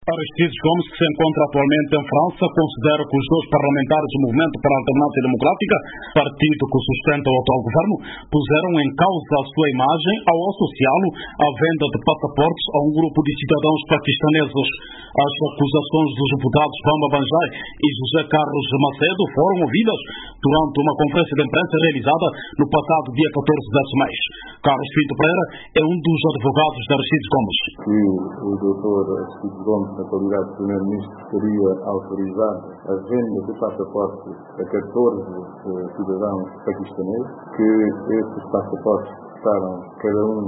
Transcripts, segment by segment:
Aristides Gomes, que se encontra atualmente em França, considera que os dois parlamentares do Movimento para a Alternância Democrática, partido que sustenta o atual governo, puseram em causa a sua imagem ao associá-lo à venda de passaportes a um grupo de cidadãos paquistaneses. As acusações dos deputados Bamba Banjai e José Carlos Macedo foram ouvidas durante uma conferência de imprensa realizada no passado dia 14 deste mês. Carlos Pinto Pereira é um dos advogados de Aristides Gomes. O doutor Aristides Gomes, na qualidade de primeiro-ministro, teria autorizado a venda de passaportes a 14 cidadãos paquistaneses, que esses passaportes custaram cada um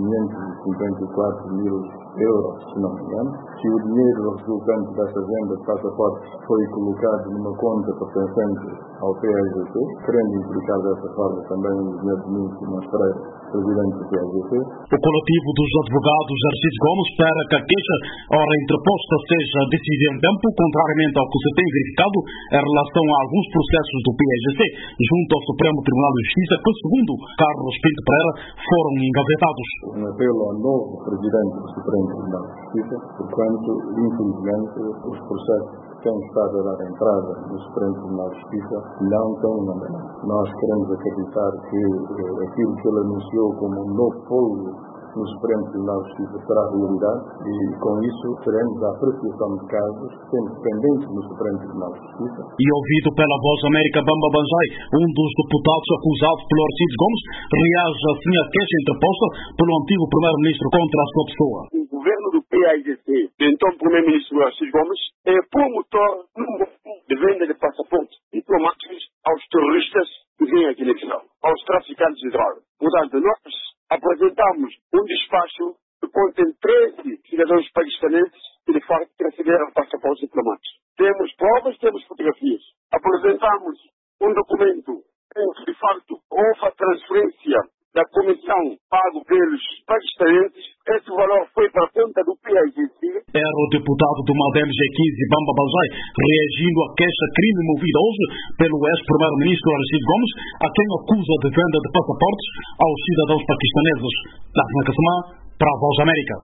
554 mil euros, se não me engano. Se o dinheiro resultante dessa venda de passaportes foi colocado numa conta pertencente ao PAGC, querendo implicar dessa forma também o Sr. Domingos Simões Pereira, presidente do PAGC. O coletivo dos advogados Aristides Gomes espera que a queixa, ora interposta, seja decidida em tempo, contrariamente ao que se tem verificado em relação a alguns processos do PAGC junto ao Supremo Tribunal de Justiça, que, segundo Carlos Pinto Pereira, foram engavetados. Um apelo ao novo presidente do Supremo Tribunal de Justiça, porquanto, infelizmente, os processos que têm estado a dar entrada no Supremo Tribunal de Justiça não têm andamento. Nós queremos acreditar que aquilo que ele anunciou como um novo fôlego no Supremo Tribunal de Justiça será realidade e, com isso, teremos a apreciação de casos sempre pendentes no Supremo Tribunal de Justiça. E ouvido pela Voz América, Bamba Banjai, um dos deputados acusados pelo Aristides Gomes, reage assim à queixa interposta pelo antigo primeiro-ministro contra a sua pessoa. O governo do PAIGC, então primeiro-ministro Aristides Gomes, é promotor de venda de passaportes diplomáticos aos terroristas que vêm aqui na região, aos traficantes de droga. Portanto, nós apresentamos um despacho que contém 13 cidadãos paquistaneses que, de facto, receberam passaportes diplomáticos. Temos provas, temos fotografias. Apresentamos um documento em que, de facto, houve a transferência da comissão pago pelos paquistaneses. Esse valor foi para a conta do PAIGC. Era o deputado do MADEM G15, Bamba Banjai, reagindo à queixa-crime movida hoje pelo ex-primeiro-ministro Aristides Gomes, a quem acusa de venda de passaportes aos cidadãos paquistaneses. Para a Voz América.